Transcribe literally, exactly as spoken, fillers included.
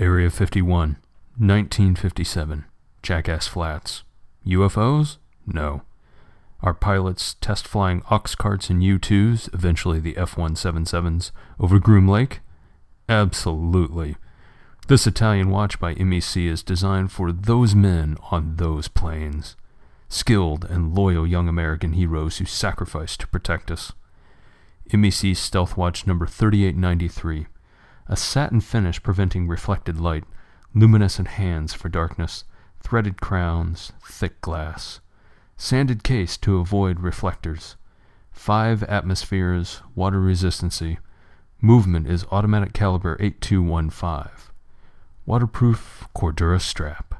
Area fifty-one, nineteen fifty-seven, Jackass Flats. U F Os? No. Our pilots test flying ox carts and U twos, eventually the F one seventy-sevens, over Groom Lake? Absolutely. This Italian watch by M E C is designed for those men on those planes. Skilled and loyal young American heroes who sacrifice to protect us. M E C Stealth Watch number thirty-eight ninety-three. A satin finish preventing reflected light, luminescent hands for darkness, threaded crowns, thick glass. Sanded case to avoid reflectors. Five atmospheres, water resistancy. Movement is automatic caliber eight two one five. Waterproof Cordura strap.